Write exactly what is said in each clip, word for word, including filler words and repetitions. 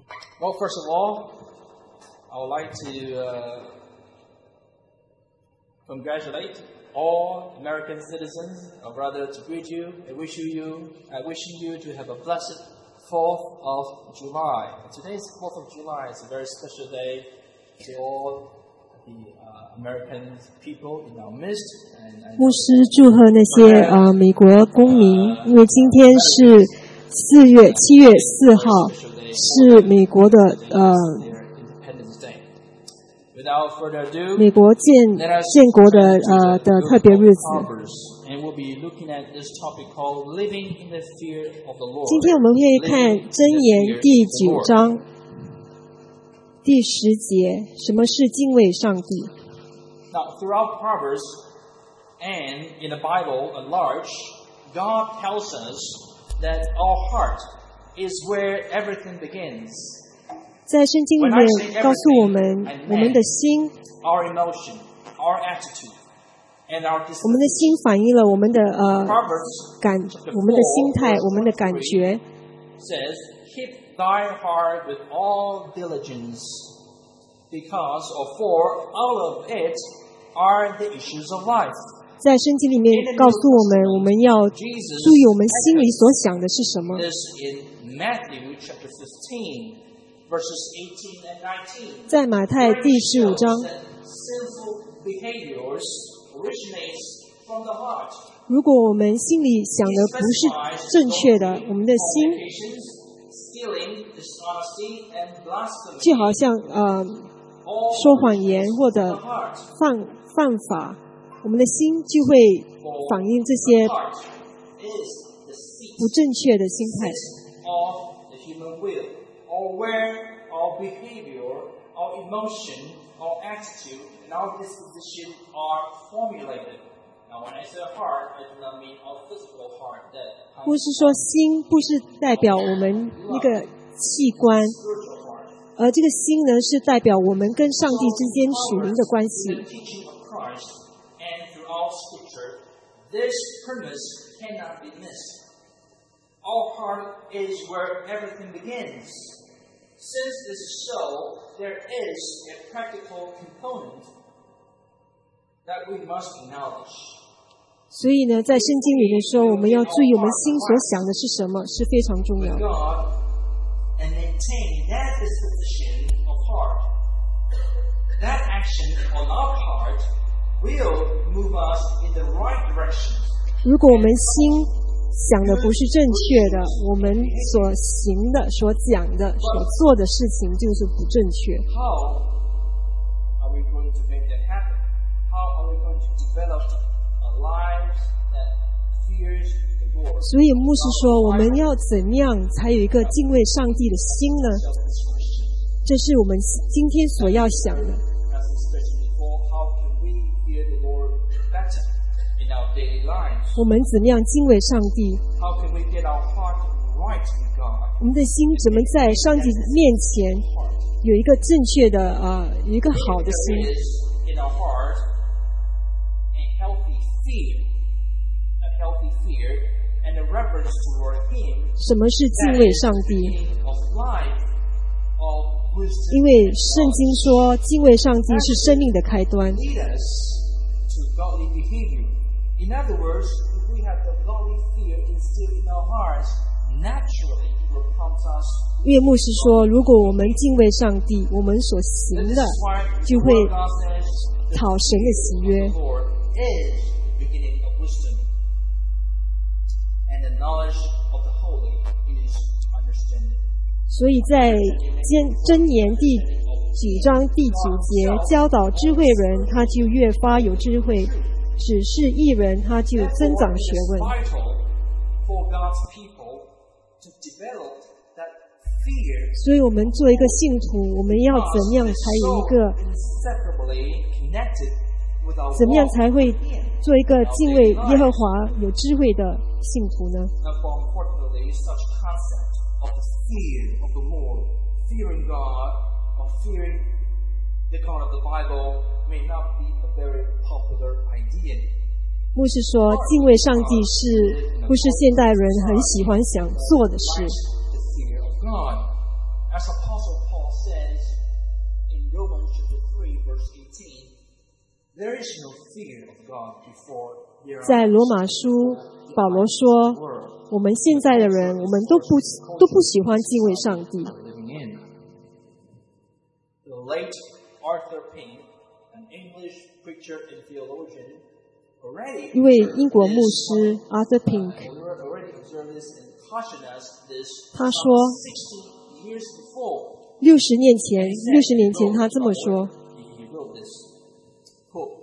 Well, first of all, I would like to uh, congratulate all American citizens, or rather to greet you and wish you, uh, wishing you to have a blessed fourth of July. Today's fourth of July is a very special day to all the uh, American people in our midst. 牧师祝贺那些呃美国公民，因为今天是四月七月四号，是美国的呃美国建建国的呃的特别日子。今天我们会看箴言第九章第十节，什么是敬畏上帝？ Now, throughout Proverbs and in the Bible at large, God tells us that our heart is where everything begins. 在圣经里面告诉我们，我们的心， our emotion, our attitude, and our 我们的心反映了我们的呃感，我们的心态，我们的感觉。 Says, keep thy heart with all diligence, because of for out of it are the issues of life. 在圣经里面告诉我们，我们要注意我们心里所想的是什么。 In Matthew chapter fifteen, verses eighteen and nineteen. 在马太第十五章， Sinful behaviors originates from the heart. 如果我们心里想的不是正确的，我们的心 stealing, dishonesty, and blasphemy. 就好像呃说谎言或者犯犯法，我们的心就会反映这些不正确的心态。 Of the human will, or where our behavior, our emotion, our attitude, and our disposition are formulated. Now, when I say heart, I do not mean our physical heart. That 不是说心不是代表我们一个器官，而这个心呢是代表我们跟上帝之间属灵的关系。 And throughout Scripture, this premise cannot be missed. Our heart is where everything begins. Since this is so, there is a practical component that we must acknowledge. 所以呢，在圣经里面说，我们要注意我们心所想的是什么，是非常重要的。 And maintain that disposition of heart. That action on our part will move us in the right direction. 如果我们心想的不是正确的，我们所行的、所讲的、所做的事情就是不正确。 How are we going to make that happen? How are we going to develop a life that fears the Lord? 所以牧师说，我们要怎样才有一个敬畏上帝的心呢？这是我们今天所要想的。 我们怎么样敬畏上帝？我们的心怎么在上帝面前有一个正确的啊、呃，有一个好的心？什么是敬畏上帝？因为圣经说，敬畏上帝是生命的开端。 In other words, if we have the godly fear instilled in our hearts, naturally it will prompt us. 因为牧师说，如果我们敬畏上帝，我们所行的就会讨神的喜悦。所以在箴言第九章第九节，教导智慧人，他就越发有智慧。 只是义人，他就增长学问。所以，我们做一个信徒，我们要怎样才有一个，怎么样才会做一个敬畏耶和华、有智慧的信徒呢？ 牧师说，敬畏上帝是不是现代人很喜欢想做的事？ Paul says in Romans chapter three, verse eighteen, there is no fear of God before there 在 are 罗马书，保罗说，我们现在的人，我们都不都不喜欢敬畏上帝。 living in. The late Arthur Pink, an English preacher and theologian, already 一位英国牧师 Arthur Pink， already observed this and cautioned us this 他说 sixty years before. 六十年前，六十年前他这么说。 He wrote this quote: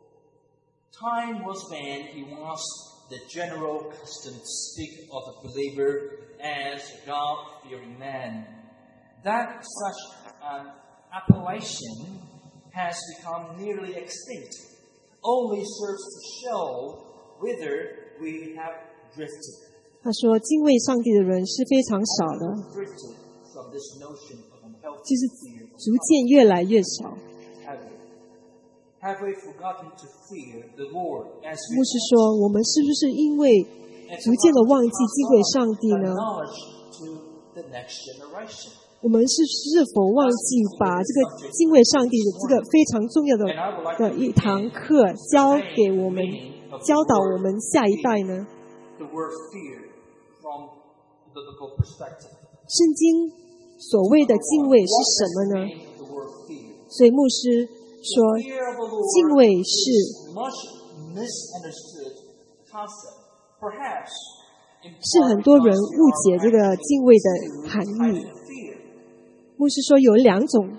"Time was when he was the general custom to speak of a believer as a God-fearing man. That such an appellation has become nearly extinct, only serves to show whither we have drifted." 他说，敬畏上帝的人是非常少的， Drifted from this notion of unhealthy 就是 fear. 逐渐越来越少。 Have we? Have we forgotten to fear the Lord as 牧 we 师说，我们是不是因为逐渐的忘记敬畏上帝呢？ acknowledge to the next generation? 我们是是否忘记把这个敬畏上帝的这个非常重要的 And I would like 的 to 一堂课教给我们，教导我们下一代呢？ the word fear from the biblical perspective. 圣经所谓的敬畏是什么呢？ The word fear. 所以牧师说， Fear of the 敬 Lord 畏是 is much misunderstood concept. Perhaps in 是很 part 多人 because 误解这个敬畏的含 kind 义。 of fear. 牧师说有两种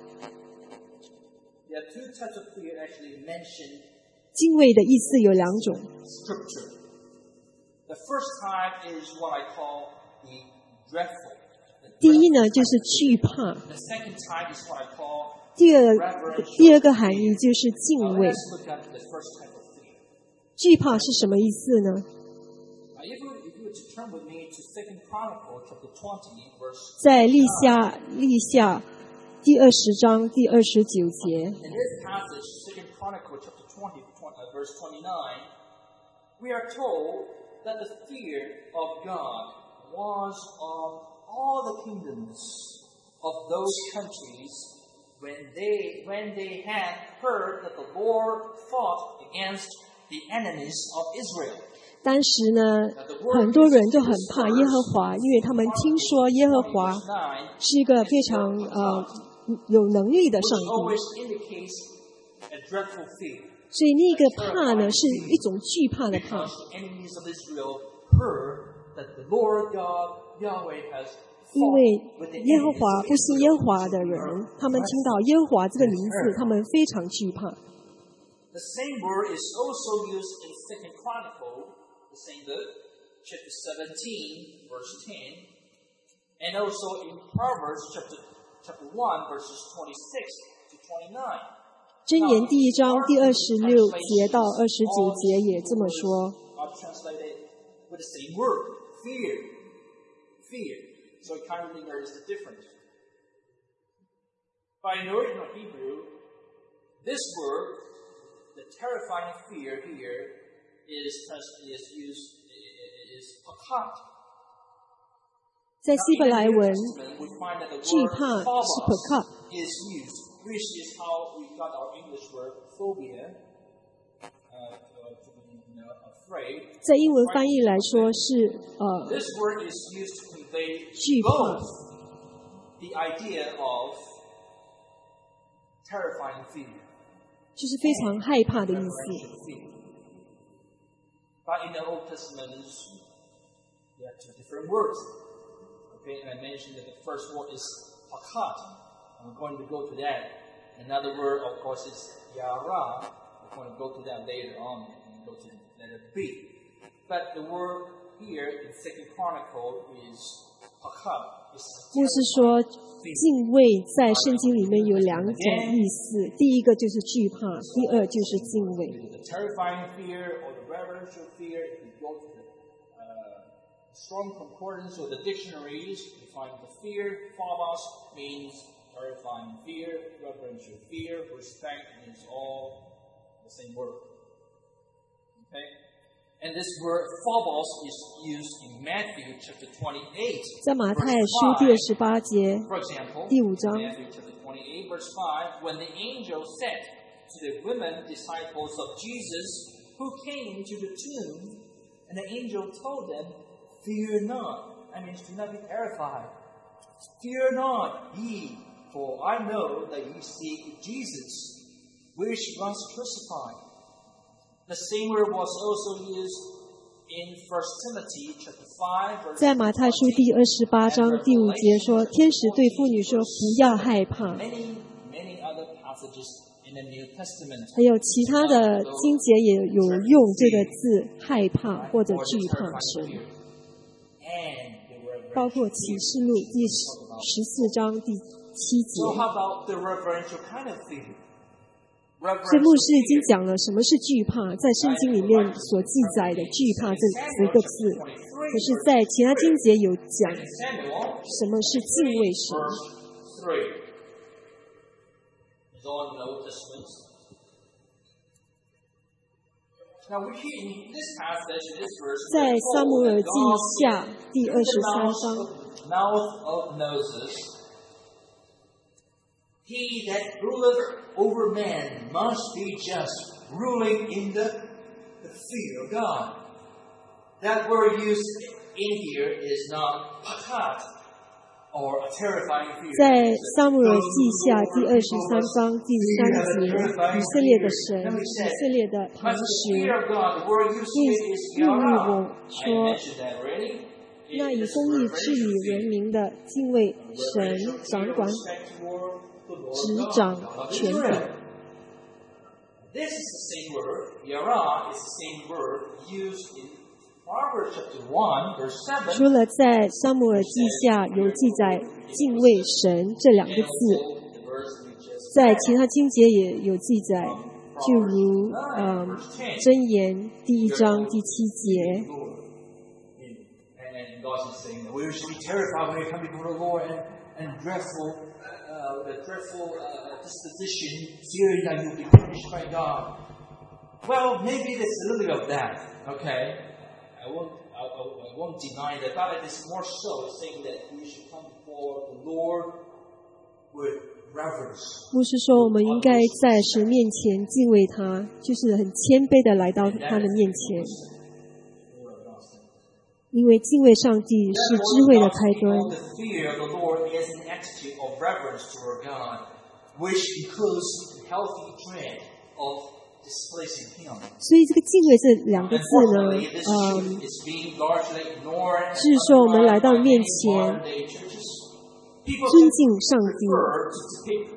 There are two types of fear actually mentioned 敬畏的意思，有两种。 in Scripture. The first type is what I call the dreadful. The 第一呢，就是惧怕； The second type is what I call 第二 reverential. 第二个含义就是敬 Now 畏。 let's look at the first type of fear. 惧怕是什么意思呢？ Now, if you, if you were to turn with me to Second Chronicle chapter twenty, verse 在立夏立夏第二十章第二十九节， in this passage, Second Chronicle chapter twenty, uh, verse twenty-nine, we are told that the fear of God was on all the kingdoms of those countries when they when they had heard that the Lord fought against the enemies of Israel. 当时呢，很多人就很怕耶和华，因为他们听说耶和华 Verse nine 是一个非常呃有能力的上 which 帝， always indicates a dreadful fear. 所以那个怕呢是一种惧怕的怕 Because。the enemies of Israel heard that the Lord God, Yahweh, has 因为 fought with the 耶和 enemies 华 of 不是耶和 Israel. 华的人，他们听到耶和华这个名字，他们非常惧怕。 The same word is also used in Second Chronicle, the same book, chapter seventeen, verse ten, and also in Proverbs chapter chapter one, verses twenty-six to twenty-nine. 箴言第一章第二十六节到二十九节也这么说。 Are translated with the same word, fear, fear. So it kind of there is the difference. But in the original Hebrew, this word, the terrifying fear here, is is used is pakat. 在希伯来文， We find that the 惧 word 怕是 phobos pakat， is used, which is how we got our English word phobia, uh, uh, to be you know, afraid. 在英文翻译来说是呃 This word is used to convey 惧怕 both the idea of terrifying fear 就是非常害怕的意 and 思。 reverential fear. But in the Old Testament, there are two different words. Okay, and I mentioned that the first word is pakat. I'm going to go to that. Another word, of course, is yara. I'm going to go to that later on and go to letter B. But the word here in Second Chronicle is pakat. 牧师说，敬畏在圣经里面有两种意思，第一个就是惧怕，第二就是敬畏。 The terrifying fear or the reverential fear, if you go to the uh, strong concordance or the dictionaries, you find the fear, phobos, means terrifying fear, reverential fear, respect, and it's all the same word. Okay? And this word phobos is used in Matthew chapter twenty-eight. 在马太书第二十八节 For example, 第五章 Matthew chapter twenty-eight, verse five, when the angel said to the women disciples of Jesus who came to the tomb, and the angel told them, "Fear not." That means, do not be terrified. "Fear not, ye, for I know that ye seek Jesus, which was crucified." The same word was also used in First Timothy chapter five, verse 在马太书第二十八章第五节说，天使对妇女说：“不要害怕。” many, many other passages in the New Testament. 还有其他的经节也有用这个字“害怕”或者“惧怕”神，包括启示录第十四章第七节。 So how about the reverential kind of fear? 所以牧师已经讲了什么是惧怕，在圣经里面所记载的惧怕这十个字，可是在其他经节有讲什么是敬畏神。在撒母耳记下第二十三章。 He that ruleth over man must be just, ruling in the, the fear of God. That word used in here is not patat, or a terrifying fear. 在撒母耳记下第二十三章第三节，以色列的神，以色列的磐石，应应与我说，那以公义治理人民的敬畏神，掌管执掌权柄。 This is the same word, yara is the same word used in Proverbs chapter one, verse seven. 除了在撒母耳记下有记载敬畏神这两个字，在其他经节也有记载，就如嗯箴言第一章第七节。 And God is saying that we should be terrified when we come before the Lord and, and dreadful, uh, the dreadful uh, disposition, fearing that you'll be punished by God. Well, maybe there's a little bit of that, okay? I won't, I, I, I won't deny that, but it is more so saying that we should come before the Lord with reverence. 牧师说，我们应该在神面前敬畏他，就是很谦卑的来到他的面前。 因为敬畏上帝是智慧的开端。所以这个敬畏这两个字呢，嗯，就是说我们来到面前，尊敬上帝。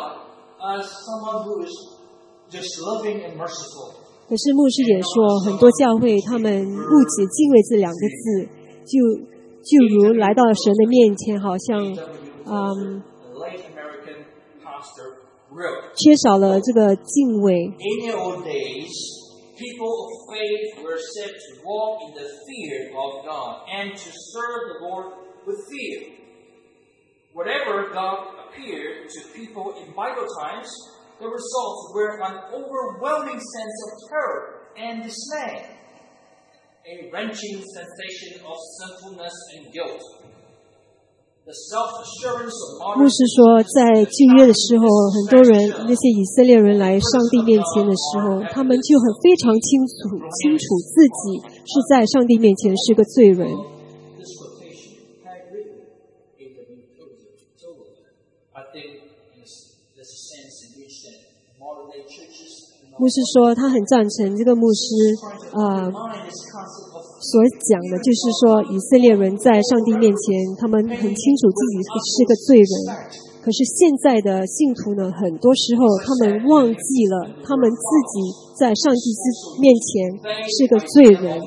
可是牧师也说，很多教会他们误解敬畏这两个字，就就如来到神的面前，好像嗯缺少了这个敬畏。 Whatever God appeared to people in Bible times, the results were an overwhelming sense of terror and dismay, a wrenching sensation of sinfulness and guilt. The self-assurance of modern 牧师说，在旧约的时候，很多人那些以色列人来上帝面前的时候，他们就很非常清楚清楚自己是在上帝面前是个罪人。 牧师说，他很赞成这个牧师啊、呃、所讲的，就是说以色列人在上帝面前，他们很清楚自己是个罪人。可是现在的信徒呢，很多时候他们忘记了，他们自己在上帝面前是个罪人。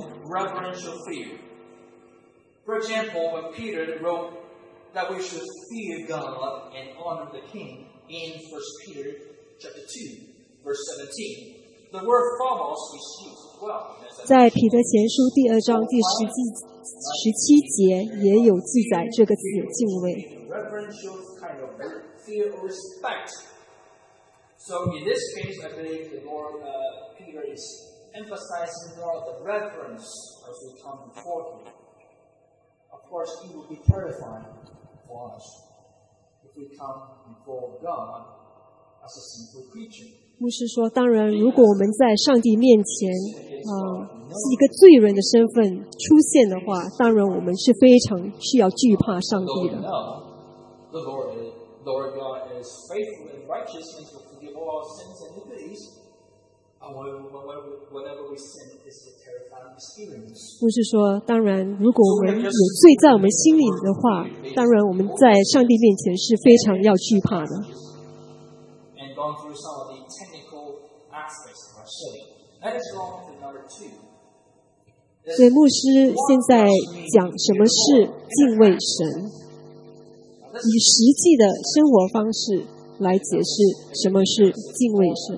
For example, when Peter wrote that we should fear God and honor the King in First Peter chapter two. Verse seventeen, the word phobos is used as well. 在彼得前书第二章第十七十七节也有记载这个字敬畏。 Reverential kind of fear or respect. So in this case, I believe the Lord uh, Peter is emphasizing more of the reverence as we come before Him. Of course, it will be terrifying for us if we come before God as a sinful creature. 牧师说，当然，如果我们在上帝面前，呃，是一个罪人的身份出现的话，当然我们是非常需要惧怕上帝的。 The Lord, Lord God is faithful and righteous and will forgive all our sins and iniquities. Whenever we sin, it's a terrifying experience. 牧师说，当然，如果我们有罪在我们心里的话，当然我们在上帝面前是非常要惧怕的。 And gone through some of the technical aspects of our sin. That is wrong to number two. 所以牧师现在讲什么是敬畏神，以实际的生活方式来解释什么是敬畏神。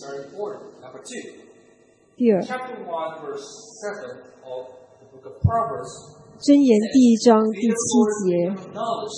第二，箴言第一章第七节。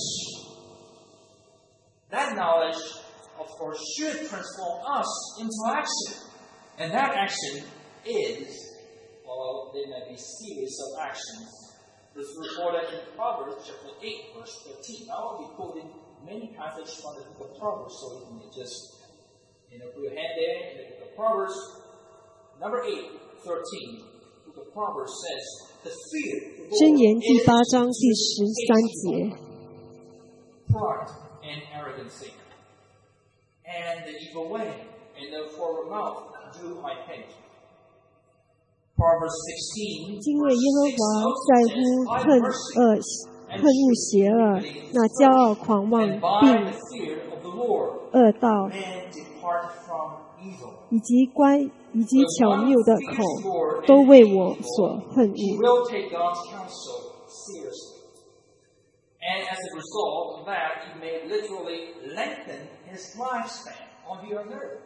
That knowledge, of course, should transform us into action, and that action is, well, there may be series of actions. This is recorded in Proverbs chapter eight, verse thirteen. I will be quoting many passages from the book of Proverbs, so you can just, you know, put your hand there in the book of Proverbs. Number eight, thirteen. The book of Proverbs says, the fear of the 箴言 Lord 第八章 is 第十三节。 pride and arrogancy, and the evil way, and the forward mouth do I hate. Proverbs sixteen, 敬畏耶和华在乎恨恶恨恶邪恶，那骄傲狂妄 and by 并 the fear of the Lord, 恶道， men depart from evil. 以及乖以及巧谬的口，都为我所恨 He 恶。 will take God's counsel seriously. And as a result of that, he may literally lengthen his lifespan on the earth.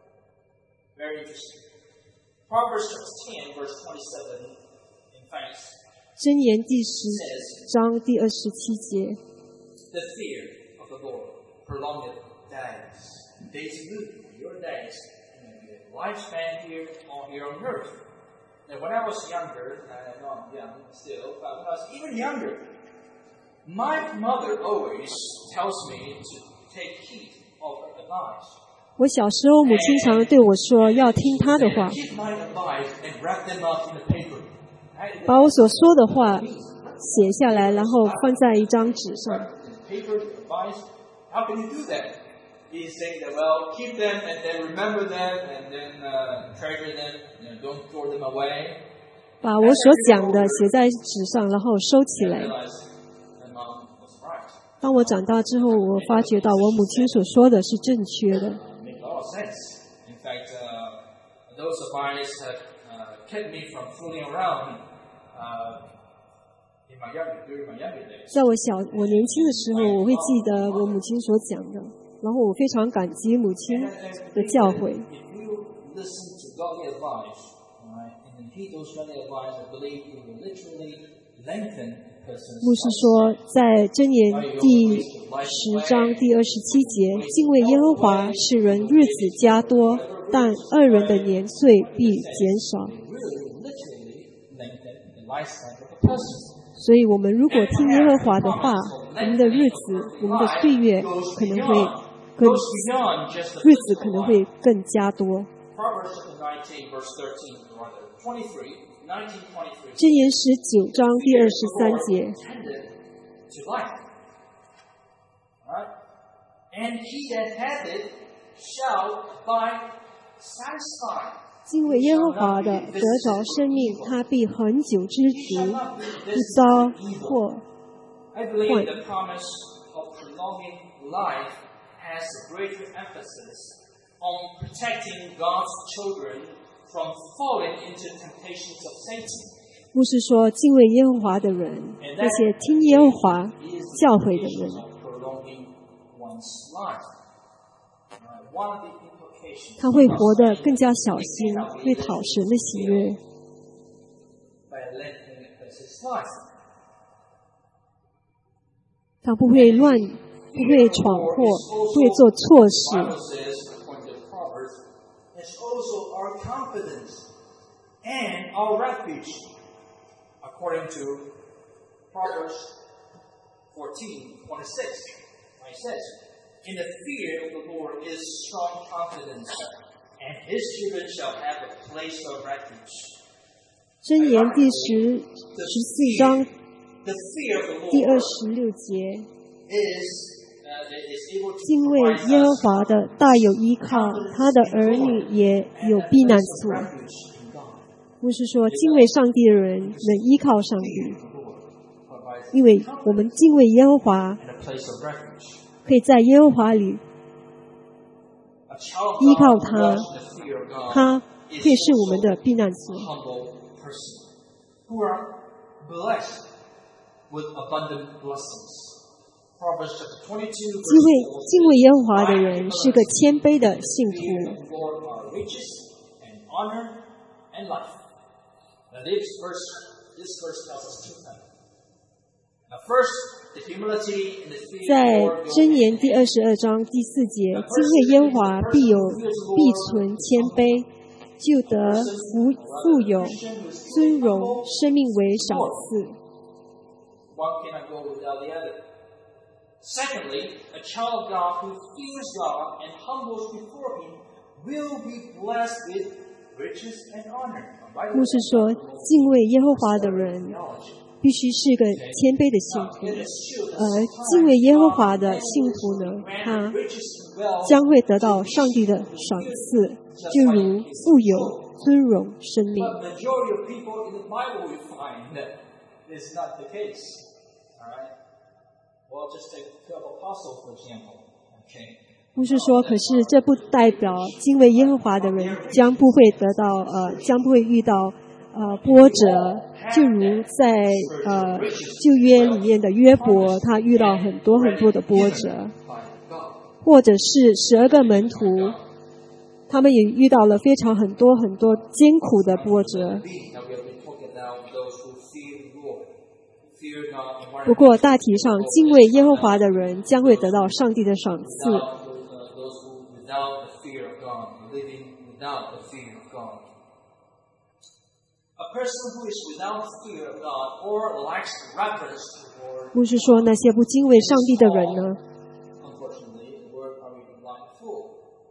Very interesting. Proverbs ten, verse twenty-seven, in fact, 箴言第十章第二十七节。 the fear of the Lord prolongeth days. Days live, your days, and your lifespan here on here on earth. Now, when I was younger, I know I'm young still, but when I was even younger, my mother always tells me to take heed of her advice. 我小时候，母亲常对我说要听她的话， Keep my advice and wrap them up in the paper. 把我所说的话写下来，然后放在一张纸上。 Paper advice. How can you do that? He's saying that, well, keep them and then remember them and then uh, treasure them. You know, don't throw them away. 把我所讲的写在纸上，然后收起 I 来。 realized my mom was right. 当我长大之后，我发觉到我母亲所说的是正确的。 Make a lot of sense. In fact, uh, those advice have uh, kept me from fooling around uh, in my younger, during my younger days. 在我小我年轻的时候，我会记得我母亲所讲的，然后我非常感激母亲的教诲。 If you listen to godly advice, right, and heed those godly advice, I believe it will literally lengthen a person's 牧师说，在箴言第十章第二十七节，敬畏耶和华使人日子加多，但恶人的年岁必减少。 will literally lengthen the lifespan of a person. 所以，我们如果听耶和华的话，我们的日子，我们的岁月可能会更 Goes beyond just the 日子可 physical 能 life. 会更加多。 Proverbs nineteen, verse thirteen, rather twenty-three, nineteen, twenty-three. 箴言十九章第二十三节， Tended to life. Right? And he that hath it shall by satisfied. 敬畏耶和华的得着生命，他必恒久知足，不遭祸。 I believe the promise of prolonging life has a greater emphasis on protecting God's children from falling into temptations of Satan. 牧师说，敬畏耶和华的人，而且听耶和华教诲的人， Prolonging one's life. Uh, one of the implications 他会活得更加小心，会讨神的喜悦。 by lengthening a person's life. 他不会乱，不会闯祸，不会做错 The 事。 Bible says, according to Proverbs, it's also our confidence and our refuge. According to Proverbs fourteen twenty-six, it says, in the fear of the Lord is strong confidence, and his children shall have a place of refuge. 箴言第十十四章 The fear of the 第二 Lord 十六节， is, uh, is able to 敬畏 provide 耶和 us 华的大有依靠，他的儿女也有避难所。 refuge in God. 不是说敬畏上帝的人能依靠上帝， 因为我们敬畏耶和华， And a place of refuge. 可以在耶和华里 A child of 依靠 God who 他， walks in the fear of God 他 is 可以是我们 also 的避难所。 a humble person who are blessed with abundant blessings. Proverbs chapter twenty-two 敬 verse 畏 four 敬畏 says, 耶和华的 "My 人是个 blessed 谦卑的信 fear 徒。 of the Lord are riches and honor and life." Now this verse, this verse tells us two things. Now first, the humility and the fear 在 of the Lord go 箴言 hand 第 in 二 hand. 十二章第四节，敬畏耶和华必有必存谦卑，就得福富有尊荣，生命为赏赐。 One cannot go without the other. Secondly, a child of God who fears God and humbles before Him will be blessed with riches and honor. 牧师说，敬畏耶和华的人 Theology. 必须是个谦卑的信 Now, 徒， it is true that 而 sometimes 敬畏耶和 God 华的 will 信徒呢， grant 他 riches and wealth 将会得到上帝的赏赐，就如富有、尊荣、生命。 But majority of people in the Bible we find that is not the case. Alright? Well, just take twelve apostles, for example. Okay. 不是说，可是这不代表敬畏耶和华的人将不会得到呃，将不会遇到呃波折。就如在呃旧约里面的约伯，他遇到很多很多的波折， By God. 或者是十二个门徒，他们也遇到了非常很多很多艰苦的波折。 Now we have been talking about those who fear the Lord, fear God, and 不过大体上，敬畏耶和华的人将会得到上帝的赏赐。 without, uh, those who without the fear of God, living without the fear of God. A person who is without fear of God or lacks reverence to the Lord, 不是说那些不敬畏上帝的人呢， unfortunately, the word probably like fool.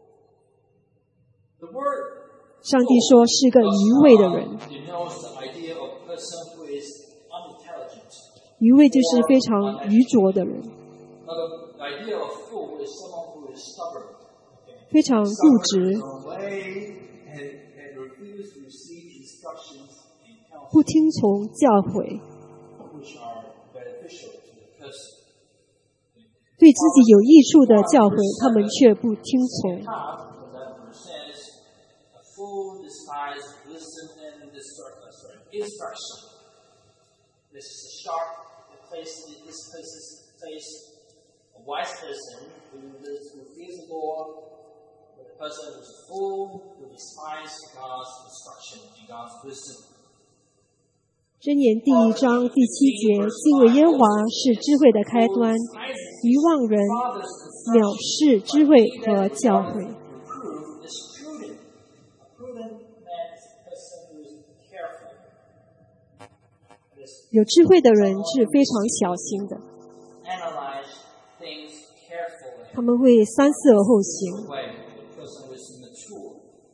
The word 上帝说是个愚昧的人。 denotes the idea of a person who is unintelligent. 愚昧就是非常愚拙的人， Now, the idea of fool is someone who is stubborn. Okay? 非常固 Stubborn 执 in，their own way and, and refuse to receive instructions and counsel 不听从教诲， which are beneficial to the person. 对自己有益处的教诲，他们却不听从。 Half of that verse says, "A fool despises wisdom and discern- uh, sorry, instruction." This is a sharp place. This place is place a wise person who lives who fears the Lord, but the person who is a fool who despises God's instruction and God's wisdom. 箴言第一章第七节，敬畏耶和华是智慧的开端，愚妄人藐视智慧和教诲。 Reprove is prudent. A prudent man is a person who is careful. It is 有智慧的人是非常小心的， analyze things carefully. 他们会三思而后行。 Way, the person who is mature.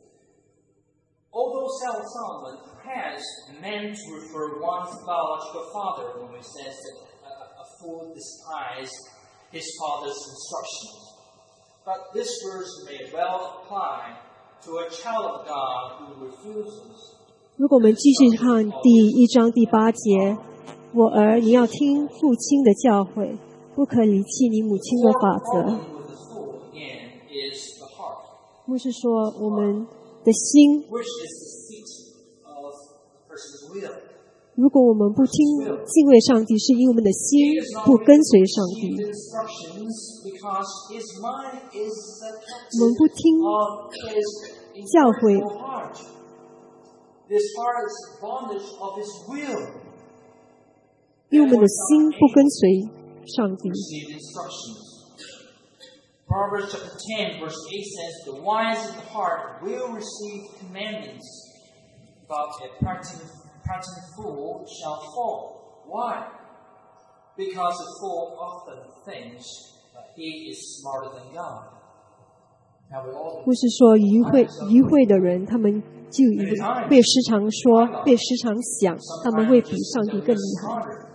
Although Solomon has meant to refer one's biological father when he says that a, a fool despises his father's instructions, but this verse may well apply to a child of God who refuses. 如果我们继续看第一章第八节，我儿，你要听父亲的教诲，不可离弃你母亲的法 The 则。 problem with the fool, again, is the heart, 牧师说，我们的心， which is the seat of a person's will. 如果我们不听敬畏上帝，是因为我们的心不跟随上 He 帝。 instructions because his mind is the 我们不 captive 听 of his 教诲 intellectual heart. This heart is bondage of his will. 因为我们的心不跟随上帝。 Receive instructions. Proverbs chapter ten, verse eight says, "The wise in the heart will receive commandments, But a practicing, practicing fool shall fall. Why? Because the fool often thinks that he is smarter than God. 不是说愚慧愚慧的人，他们就会时常说，会时常想，他们会比上帝更厉害。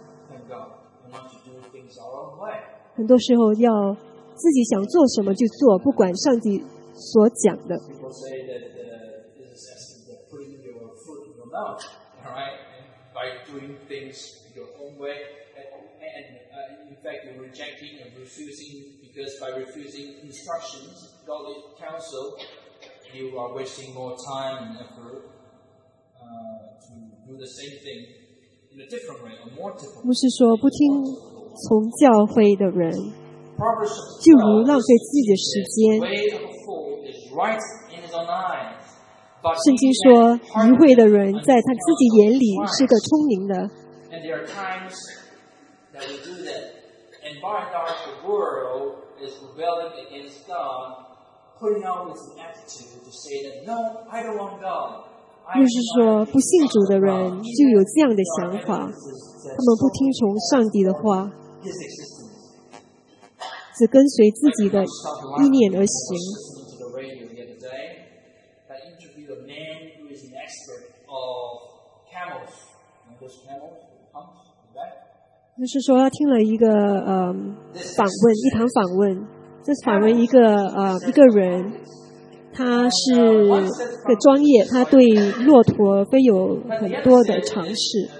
很多时候要自己想做什么就做，不管上帝所讲的。 In fact, you're rejecting and refusing, because by refusing instructions, godly counsel, you are wasting more time and effort uh, to do the same thing in a different way, a more difficult way. 不是说不听从教会的人，就如浪费自己的时间。圣经说，愚慧的人在他自己眼里是个聪明的。 And there are times that we do that. And by and large, the world is rebelling against God, putting out its attitude to say that, no, I don't want God. 就是说，不信主的人就有这样的想法，他们不听从上帝的话，只跟随自己的意念而行。就是说，他听了一个呃访问，一堂访问，这访问一个呃一个人，他是个专业，他对骆驼非有很多的尝试。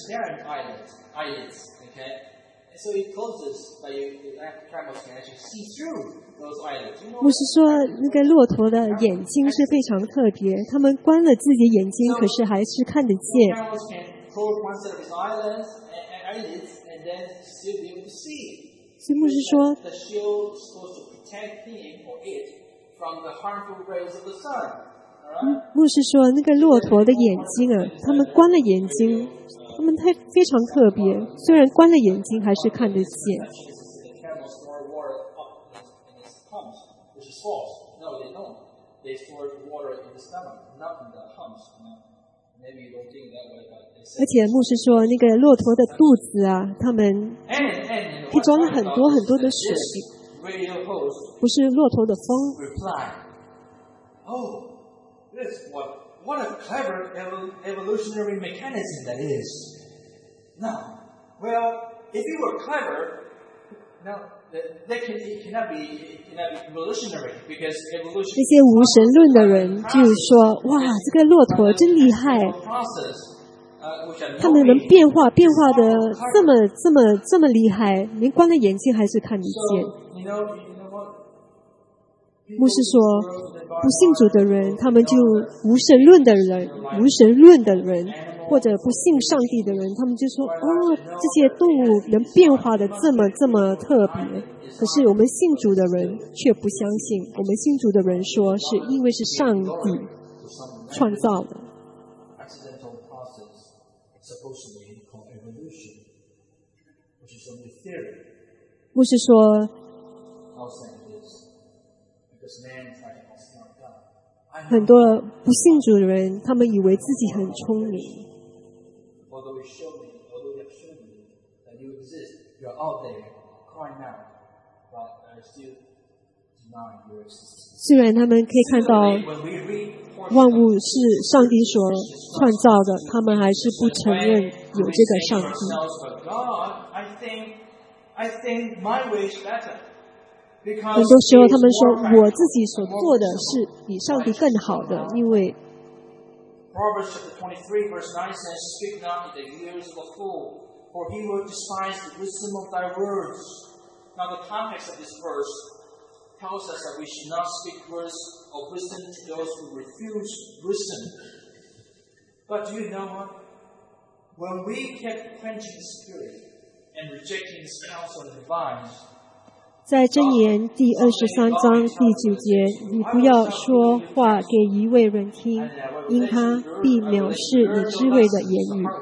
牧师说，那个骆驼的眼睛是非常特别，他们关了自己眼睛，可是还是看得见。所以牧师说，牧师说，那个骆驼的眼睛啊，他们关了眼睛，他们太非常特别，虽然关了眼睛，还是看得见。而且牧师说，那个骆驼的肚子啊，他们可以装了很多很多的水，不是骆驼的风。 Oh, this what what a clever evolutionary mechanism that is. Now, well, if you were clever, now that can it cannot be it cannot be evolutionary because evolution. 那些无神论的人就说：“哇，这个骆驼真厉害。”他们能变化，变化的这么、这么、这么厉害，连关了眼睛还是看得见。牧师说，不信主的人，他们就无神论的人，无神论的人，或者不信上帝的人，他们就说：哦，这些动物能变化的这么、这么特别。可是我们信主的人却不相信，我们信主的人说，是因为是上帝创造的。牧师说，很多不信主的人，他们以为自己很聪明。虽然他们可以看到万物是上帝所创造的，他们还是不承认有这个上帝。很多时候他们说，我自己所做的是比上帝更好的，因为 Proverbs chapter twenty-three verse nine says, Speak not in the ears of a fool, for he will despise the wisdom of thy words. Now the context of this verse tells us that we should not speak words of wisdom to those who refuse wisdom. But do you know what? When we kept quenching the spirit and rejecting his counsel and advice, 在箴言第二十三章第九节，你不要说话给一位人听，因他必藐视你智慧的言语。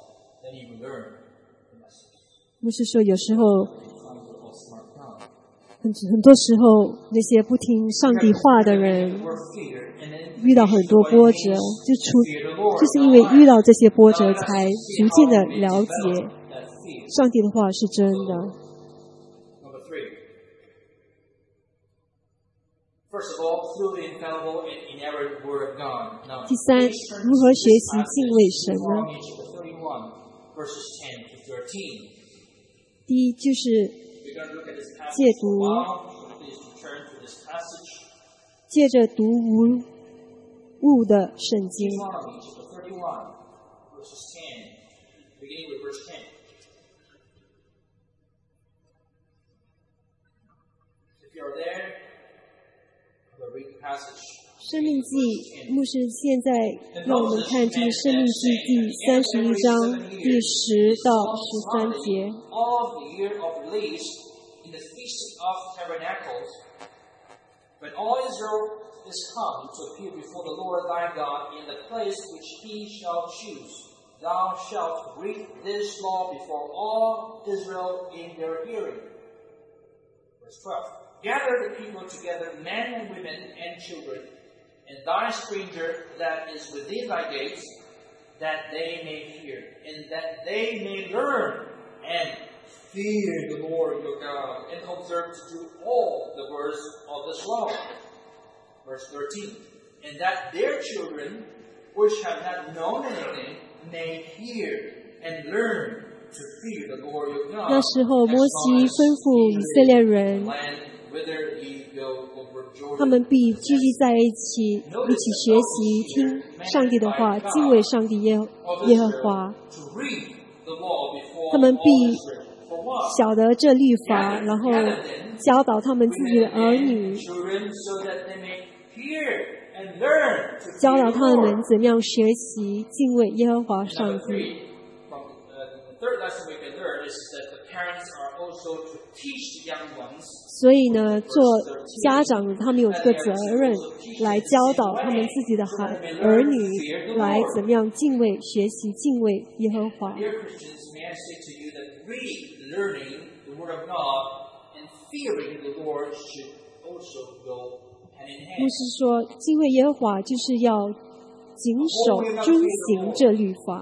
牧师说，有时候很很多时候，那些不听上帝话的人遇到很多波折，就出就是因为遇到这些波折，才逐渐的了解上帝的话是真的。第三，如何学习敬畏神呢？第一就是戒毒，借着读无误的圣经。生命记，牧师现在让我们看这个生命记第三十一章第十到十三节。 When all Israel is come to appear before the Lord thy God in the place which he shall choose, thou shalt read this law before all Israel in their hearing. Verse twelve. Gather the people together, men and women and children, and thy stranger that is within thy gates, that they may hear, and that they may learn and fear the Lord your God, and observe to do all the words of this law. Verse thirteen. And that their children, which have not known anything, may hear and learn to fear the Lord your God. 那时候，摩西吩咐以色列人，他们必聚集在一起，一起学习听上帝的话，敬畏上帝耶耶和华。他们必晓得这律法，然后教导他们自己的儿女，教导他们怎样学习敬畏耶和华上帝。所以呢，做家长的他们有个责任来教导他们自己的孩儿女来怎么样敬畏、学习敬畏耶和华。牧师说，敬畏耶和华就是要谨守、遵行这律法。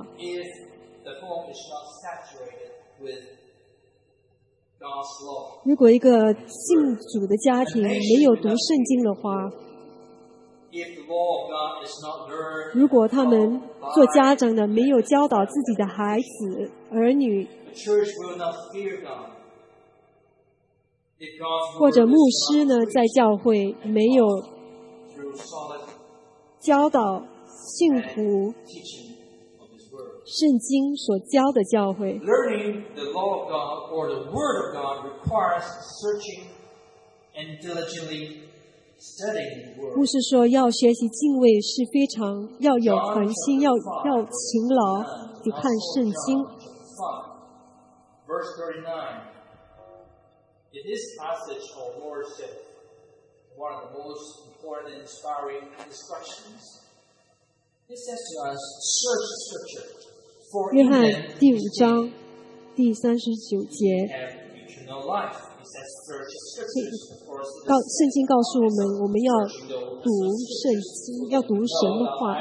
如果一个信主的家庭没有读圣经的话，如果他们做家长的没有教导自己的孩子、儿女，或者牧师呢，在教会没有教导信徒圣经所教的教会。 Learning the law of God or the word of God requires searching and diligently studying the word. 牧师说，要学习敬畏是非常要有恒心，要要勤劳地看圣经。 Verse thirty-nine. In this passage, our Lord said one of the most important and inspiring instructions. He says to us, search Scripture. 约翰第五章第三十九节，告圣经告诉我们，我们要读圣经，要读神的话。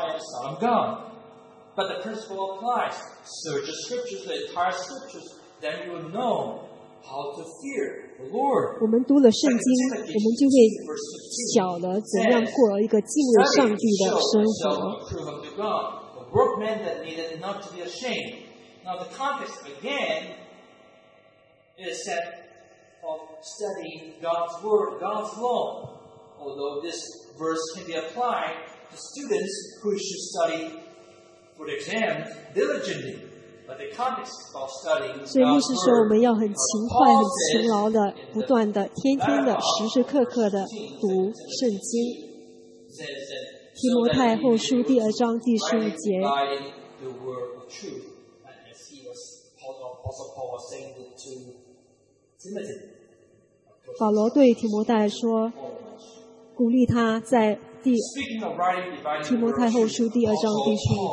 我们读了圣经，我们就会晓得怎样过一个敬畏上帝的生活。 Workmen that needed not to be ashamed. Now the context again is that of studying God's word, God's law. Although this verse can be applied to students who should study for the exams diligently. But the context of studying God's word. 所以牧师说，我们要很勤快、很勤劳的、不断的、天天的、时时刻刻的读圣经。提摩太后书第二章第十五节，保罗对提摩太说，鼓励他在第提摩太后书第二章第十五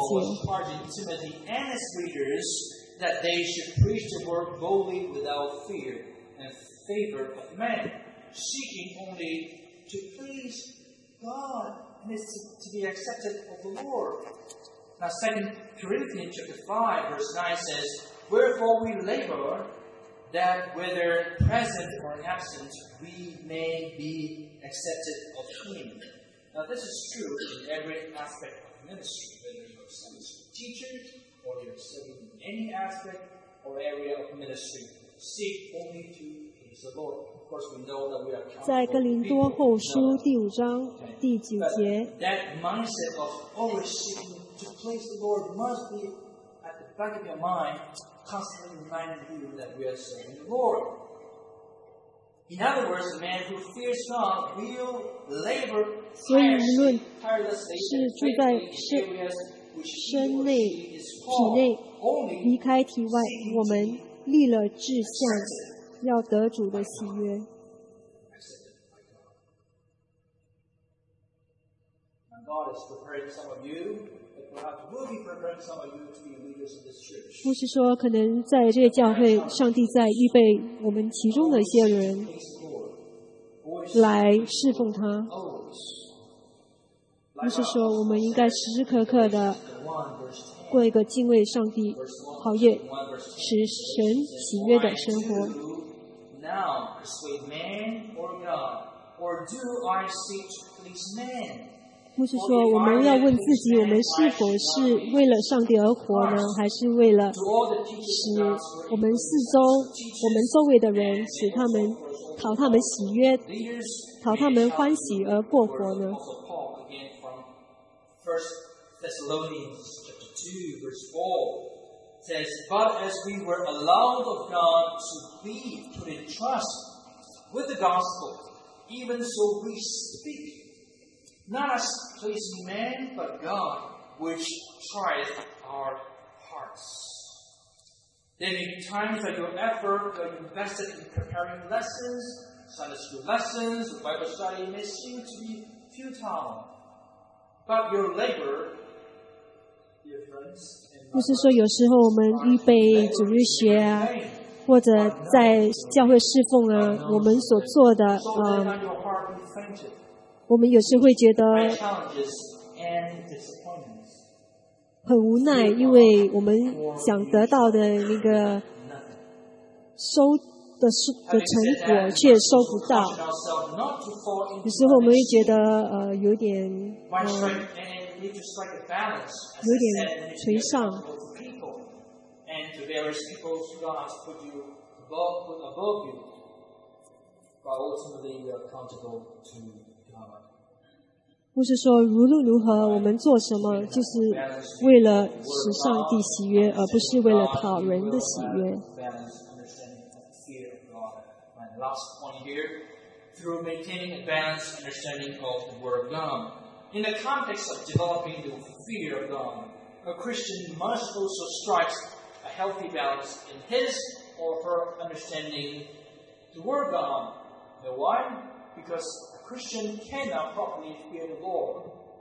节。 and favor of man, seeking only to please God and is to, to be accepted of the Lord. Now, Second Corinthians chapter five, verse nine says, "Wherefore we labor, that whether present or absent, we may be accepted of Him." Now, this is true in every aspect of ministry, whether you're a Sunday school teacher or you're serving in any aspect or area of ministry. Seek only to please the Lord. Of course, we know that we are accountable 在哥林多后书第五章 Okay. 第九 But 节， that mindset of always seeking to please the Lord must be at the back of your mind, constantly reminding you that we are serving the Lord. In other words, the man who fears God will labor 所以无论 tirelessly 是 and 住在 faithfully in 身 areas which he 身 or 内 she is 体内 called only 离开体外，我们立了志向，要得主的喜悦。 accepted by God. And God is preparing some of you, but perhaps will be preparing some of you to be leaders in this church. 牧师说，可能在这个教会，上帝在预备我们其中的一些人 Please the Lord. Always 来侍奉他。 always. 牧师说，我们应该时时刻刻的 one verse ten. 过一个敬畏上帝、好悦、 one verse ten. 使神喜悦的生活。 Now persuade man or God, or do I seek to please man? 牧师说，我们要问自己，我们是否是为了上帝而活呢，还是为了 To all the teachers 使 of God's word, 我们四周、我们周围的人，使他们讨他们喜悦、 leaders, 讨他们欢喜而过活呢？ also Paul again from First Thessalonians chapter two, verse four says, "But as we were allowed of God to be put in trust with the gospel, even so we speak, not as pleasing man, but God, which trieth our hearts." There may be times that your effort that you invested in preparing lessons, Sunday school lessons, Bible study may seem to be futile. But your labor, dear friends, and 牧师说，有时候我们预备主日学啊，或者在教会侍奉啊，我们所做的， so let 呃， not your heart be fainted 我们有时会觉 by 得 challenges and disappointments. 很无奈，因为我们想得到的那个 Nothing. 收的是的成果却收不到。 Caution ourselves not to fall 有 into 时候我们会觉 sin 得呃有点 by 呃 strike and need to strike a balance, as 有 I 点 said, and 垂 it's 丧。 accountable to people and to various people's gods put you above, put above you, but ultimately you are accountable to God. 牧师说，无论如何，我们做什么，就是为了使上帝喜悦，而不是为了讨人的喜悦。 Balance, understanding of fear of God. My last point here, through maintaining a balanced understanding of the Word of God. In the context of developing the fear of God, a Christian must also strike a healthy balance in his or her understanding the Word of God. Know why? Because a Christian cannot properly fear the Lord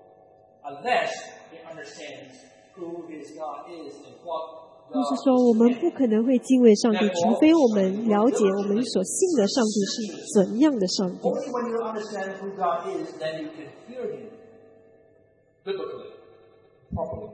unless he understands who his God is and what 牧 God 师说，我 is 们 to 不 him. 可能会敬畏上帝，除非我们了解我们所信的上帝是怎样的上帝。 Only when you understand who God is, then you can fear Him biblically, properly.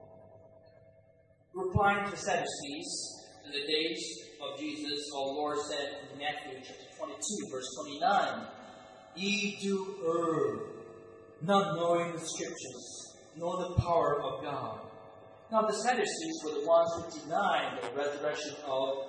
Replying to Sadducees in the days of Jesus, our Lord said in Matthew chapter twenty-two, verse twenty-nine, "Ye do err, not knowing the Scriptures, nor the power of God." Now, the Sadducees were the ones who denied the resurrection of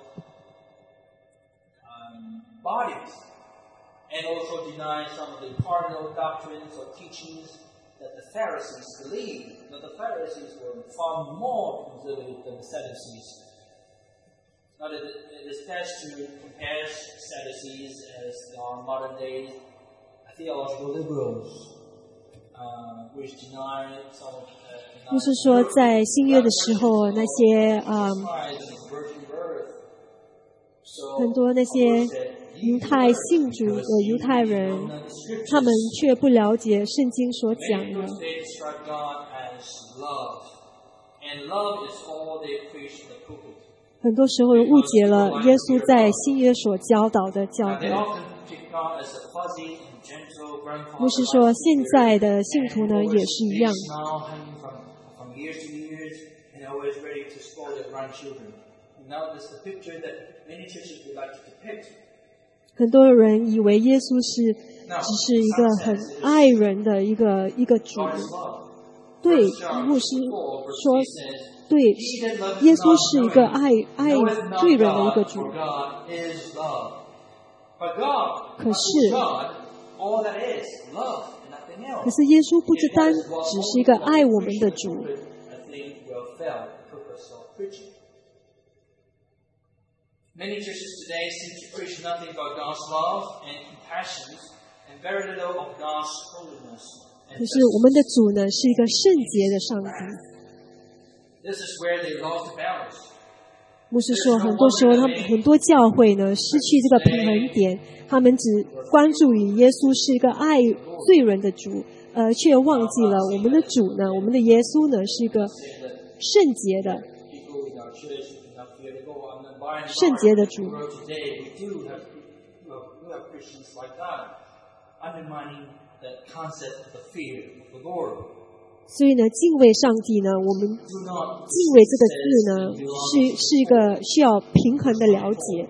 um, bodies, and also denied some of the cardinal doctrines or teachings that the Pharisees believed. Now, the Pharisees were far more conservative than the Sadducees. Now, it is best to compare Sadducees as our modern day theological liberals, uh, which deny some of 牧师说，在新约的时候，那些啊、呃、很多那些犹太信主的犹太人，他们却不了解圣经所讲的。 很多时候误解了耶稣在新约所教导的教导。牧师说，现在的信徒呢也是一样。很多人以为耶稣是只是一个很爱人的一个一个主。对，牧师说，对，耶稣是一个爱爱罪人的一个主。可是，可是耶稣不只单只是一个爱我们的主。 Many churches today seem to preach nothing but God's love and compassion and very little of God's holiness. 可是我们的主呢，是一个圣洁的上帝。 This is where they lost the balance. 牧师说，很多时候他们很多教会呢，失去这个平衡点，他们只关注于耶稣是一个爱罪人的主，呃，却忘记了我们的主呢，我们的耶稣呢，是一个圣洁的。圣洁的主。所以呢，敬畏上帝呢，我们敬畏这个字呢，是是一个需要平衡的了解。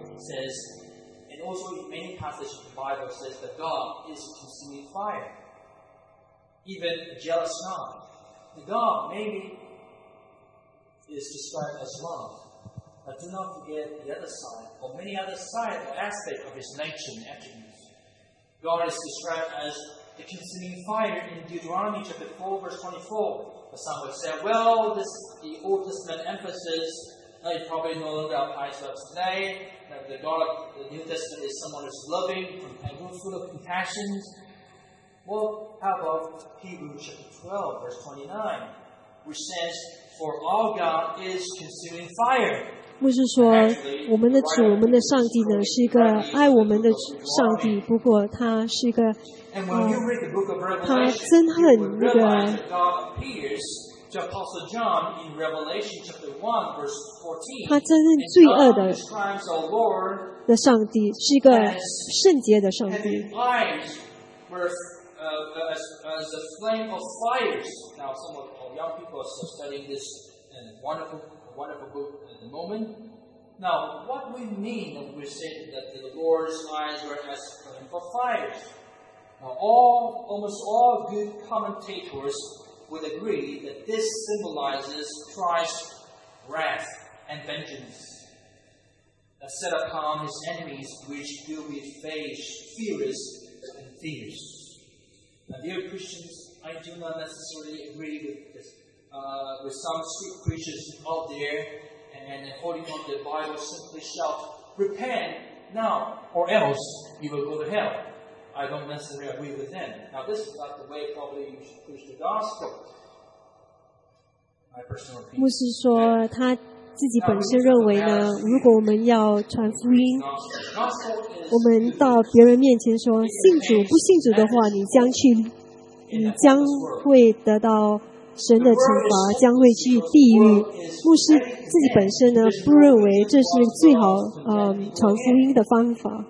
But do not forget the other side, or many other side or aspect of His nature and attributes. God is described as the consuming fire in Deuteronomy chapter four, verse twenty-four. But some would say, well, this the Old Testament emphasis uh, it probably no longer applies to us today. That the God of the New Testament is someone who's loving and full of compassion. Well, how about Hebrews chapter twelve, verse twenty-nine, which says, "For our God is consuming fire." 牧师说，我们的主，我们的上帝呢，是一个爱我们的上帝。不过他是一个，呃，他憎恨那个。他憎恨罪恶的的上帝，是一个圣洁的上帝。 Wonderful book at the moment. Now, what we mean when we say that the Lord's eyes were as flaming for fires? Now, all, almost all good commentators would agree that this symbolizes Christ's wrath and vengeance, set upon His enemies, which will be furious and fierce. Now, dear Christians, I do not necessarily agree with this. Uh, with some street preachers out there and holding on to the Bible simply shout, repent now or else you will go to hell. I don't necessarily agree with them. Now this is not the way probably you should preach the gospel. My personal opinion. 牧师说他自己本身认为呢，如果我们要传福音，我们到别人面前说信主不信主的话，你将去，你将会得到神的惩罚，将会去地狱。牧师自己本身呢，不认为这是最好呃传福音的方法。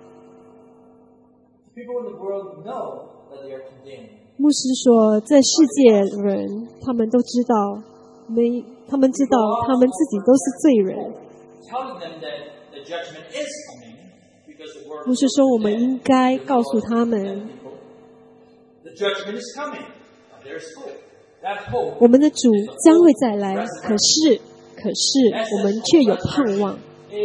牧师说，在世界人他们都知道，没他们知道他们自己都是罪人。牧师说，我们应该告诉他们，我们的主将会再来，可是，可是我们却有盼望。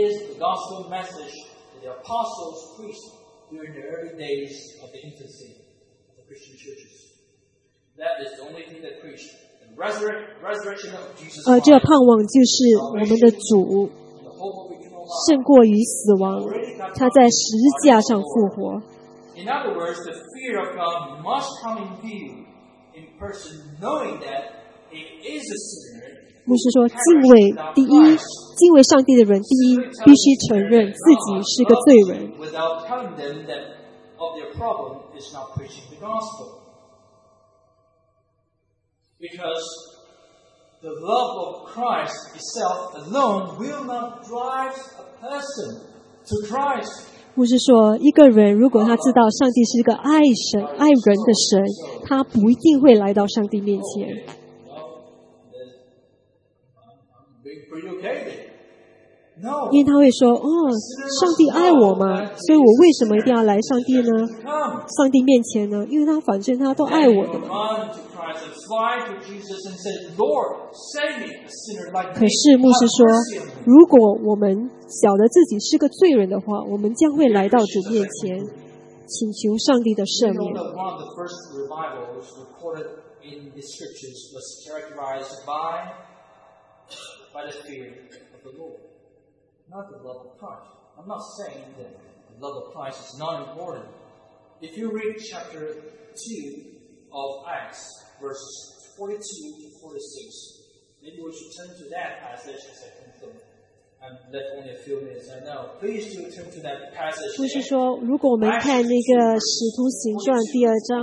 呃，这个盼望就是我们的主胜过于死亡，他在十字架上复活。牧师说，敬畏第一，敬畏上帝的人，第一必须承认自己是个罪人。 the love of Christ itself alone will not drive a person to Christ. 牧师说，一个人如果他知道上帝是一个爱神、爱人的神，他不一定会来到上帝面前。因为他会说：“哦，上帝爱我嘛，所以我为什么一定要来上帝呢？上帝面前呢？因为他反正他都爱我的嘛。”可是牧师说，如果我们晓得自己是个罪人的话，我们将会来到主面前，请求上帝的赦免。 Not the love of Christ. I'm not saying that the love of Christ is not important. If you read chapter two of Acts, verses forty-two to forty-six, maybe we should turn to that passage as I conclude. I'm left only a few minutes, I know. Please do turn to that passage. 就是说，如果我们看那个《使徒行传》第二章，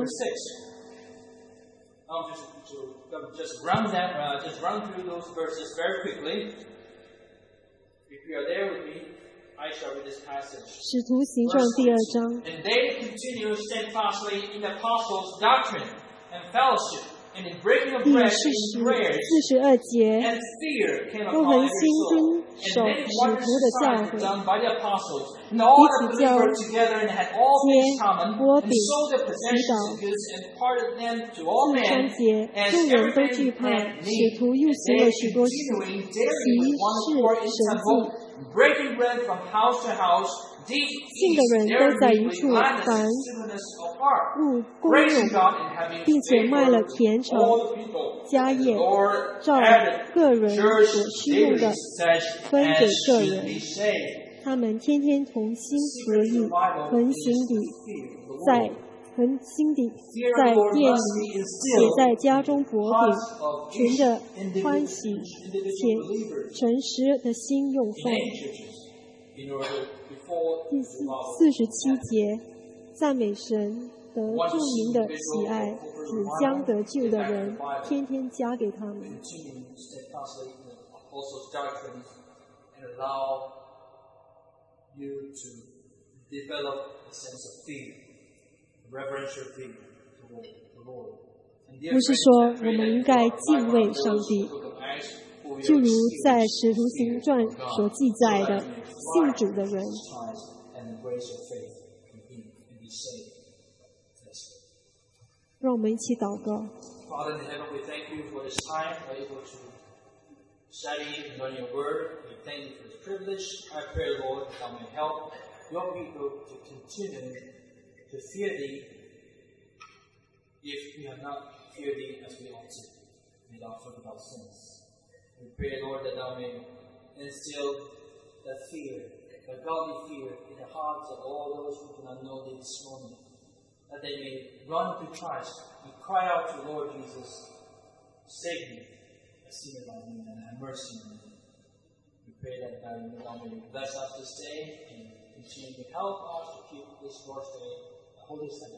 I'll just, just run that, uh, just run through those verses very quickly.If you are there with me, I shall read this passage. 使徒行传第二章。 And they continued steadfastly in the apostles' doctrine and fellowship, and in breaking of bread and in prayers. 四十二节， And fear came 都 upon 恒 every 心 soul. 遵守 And many 使 wondrous 徒的教 signs were 诲， done by the apostles. And all the 彼此教 believers together and had all things common, 拨 and 饼 sold their 祈 possessions 祷。 and goods, and parted them to all 四十 men, 三节， as 众人都 every 惧 man 怕， had 使 need. 徒又 And 行了 they 许多 continuing 奇 daily with one 事 accord in 神 temple, 迹。 breaking bread from house to house, did 信的 eat 人 their 都在 meat 一 with 处， gladness 凡 and singleness of heart, 物公 praising 用， God and having 并且卖了 favor 田 with 产、 all the people. 家 And the 业， Lord 照 added 个人 church 所需用 daily 的 such 分给 as 个 should 人。 be saved. 他们天天同心合 Secret 意， revival 恒 is 心地 fear of the 在 Lord. 恒心地 Fear 在 of the Lord 殿 must 里， be 也 instilled 在家中 in 薄 the 饼， hearts of 存 each 着 individual, 欢喜 each 且 individual believer 诚实的心用 in 饭。 any churches in order before 第 the 四 revival 四十七节，赞美神得众民的喜爱，主将得救的人天天加给他们。 continue steadfastly in the apostles' doctrine and allow you to develop a sense of fear, reverential fear toward the Lord. And dear 不是 friends, 说 I 我 pray 们 that 应 you 该 are 敬 like 畏 one of 上 those 帝， in the book of Acts who will 就如在《 experience 使徒行 fear 传》 of God, 所记载 so 的 that you may 信 thrive 主的人， in these times and embrace your faith in Him and be saved. Let's pray. 让我们一起祷告。 Father in heaven, we thank you for this time we're able to study and learn your word. We thank you for this privilege. I pray, Lord, that thou may help your people to continue to fear thee if we have not feared thee as we ought to. May thou forgive our sins. We pray, Lord, that thou may instill the fear, the godly fear in the hearts of all those who do not know thee this morning, that they may run to Christ and cry out to Lord Jesus, save me, a sinner like me, and have mercy on me. We pray that thou may bless us this day and continue to help us to keep this Lord's Day, the Holy Sabbath.